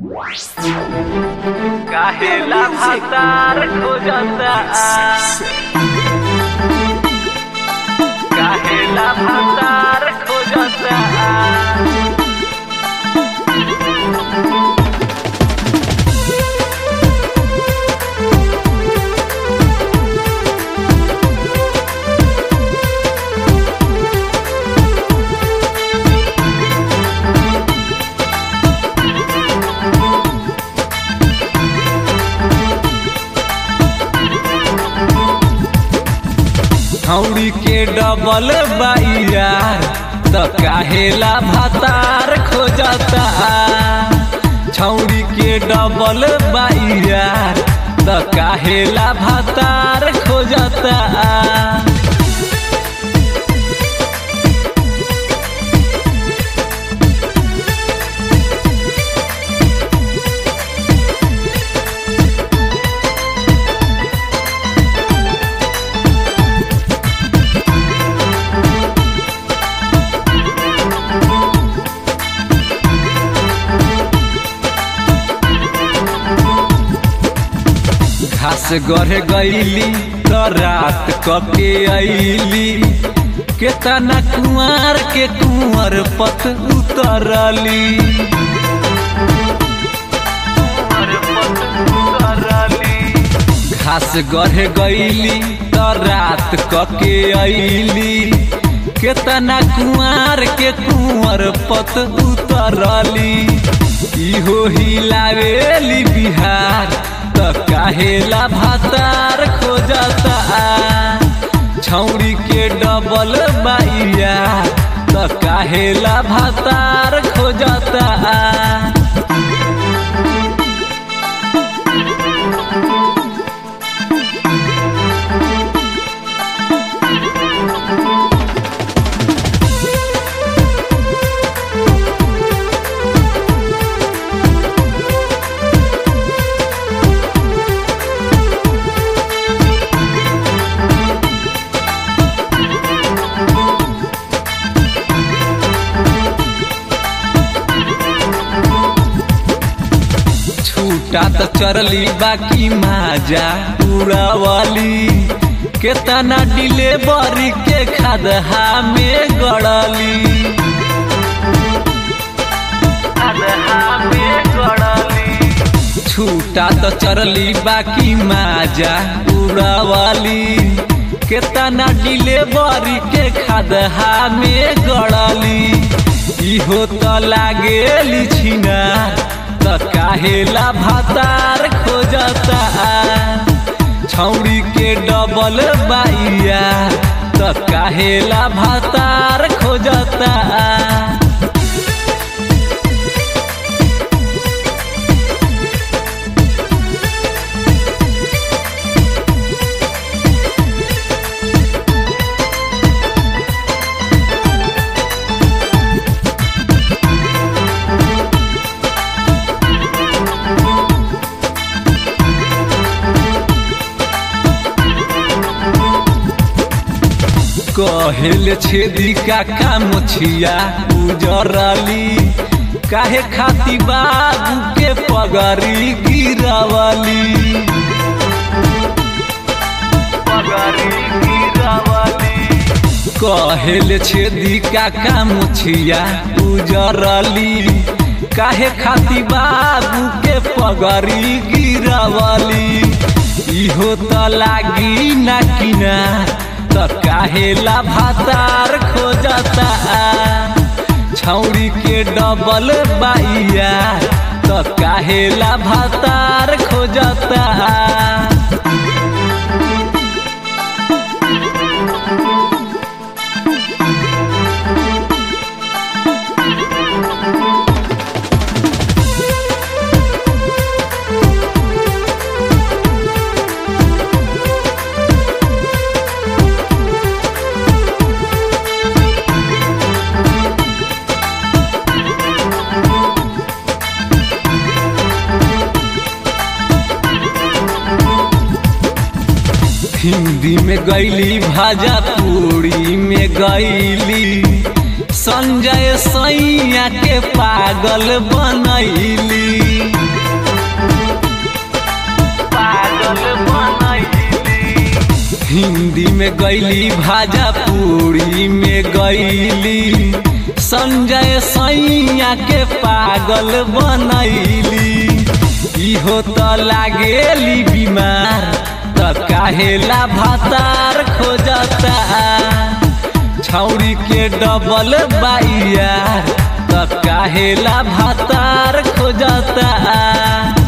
काहेला भातार खोजता काहेला भातार खोजता छौड़ी के डबल बाइयार त काहेला भातार खोजता छौड़ी के डबल बाइयार त काहेला भातार खोजता घास गढ़े गईली त रात कके अइली केतना कुंवर के कुंवर पत उतरली घास गढ़े गईली त रात कके अइली केतना कुंवर के कुंवर पत उतरली इहो हिलावेली बिहार त काहेला भातार खोजता छौड़ी के डबल बाइया त काहेला भातार खोजता छूटा त चरली बाकी माजा उड़ावली केतना डिलेवरी के खदहा में गड़ली छूटा त चरली बाकी माजा उड़ावली केतना डिलेवरी के खदहा में गड़ली इहो त लागेली छिना त काहेला भातार खोजता छौड़ी के डबल बाइया त काहेला भातार खोजता कहेल छेदी काका मुछिया उजरली काहे खाती बाबू के पगड़ी गिरावली कहेल छेदी काका मुछिया उजरली काहे खाती बाबू के पगड़ी गिरावली इहो त लागी ना किना त काहेला भातार खोजता छौड़ी के डबल बाइया त काहेला भातार खोजता हिंदी में गईली भाजा पूरी में गईली संजय सैया के पागल बनैली। हिंदी में गईली भाजा पूरी में गईली संजय सैया के पागल बनैली इहो त लागेली बीमार त काहेला भातार खोजता छौरी के डबल बाइया त काहेला भातार खोजता।